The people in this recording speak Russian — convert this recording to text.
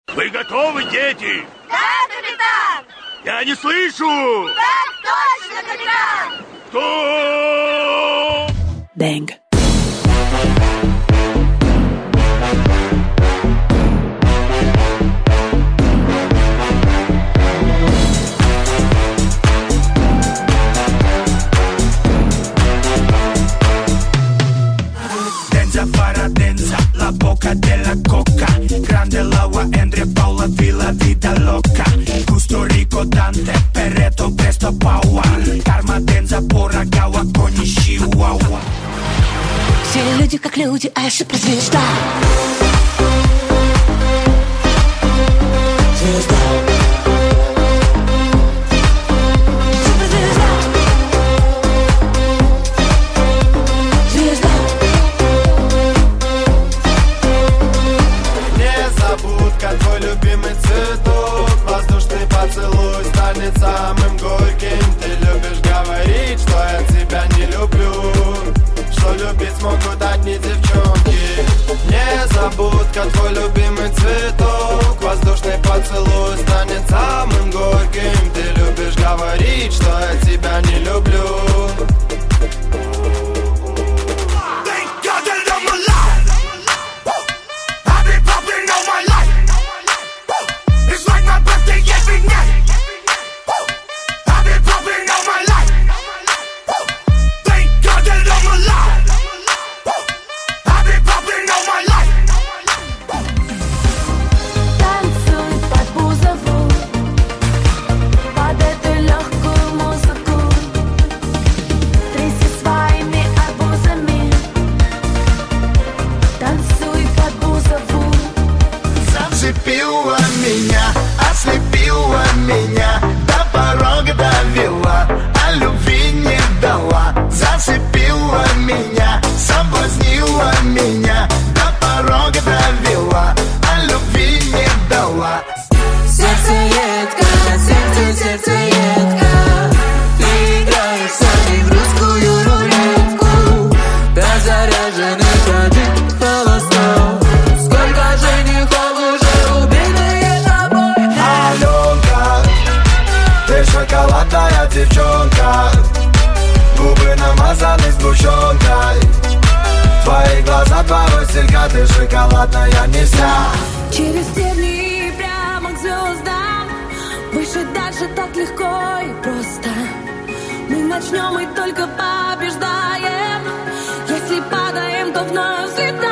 Вы готовы, дети? Да, капитан! Я не слышу! Так точно, капитан! Кто? Бэнг. Denza, la bocca della coca. Grande l'agua, Andre Paula, Villa, vita loca. Gusto rico, Dante, Perretto, presto, Paua. Карма, Денза, пора, гава, кони, Чиуауа. Все люди как люди, а я суперзвезда. Звезда. Твой любимый цветок, воздушный поцелуй станет самым горьким. Ты любишь говорить, что я тебя не люблю, что любить смогут одни девчонки. Незабудка, твой любимый цветок, воздушный поцелуй станет самым горьким. Ты любишь говорить, что я тебя не люблю. Ослепила меня, до порога довела, а любви не дала. Зацепила меня, соблазнила меня, до порога довела, а любви не дала. Сердце едко, сердце едко. Ты играешь с нами в русскую рулетку. До заряженных один холостой. Сколько женихов уже убитые тобой. Аленка, ты шоколадная девчонка. Губы намазаны сгущенкой. Твои глаза, два василька, ты шоколадная нельзя. Через стебли прямо к звездам. Выше, дальше так легко и просто. Мы начнем и только побеждаем. Если падаем, то вновь взлетаем.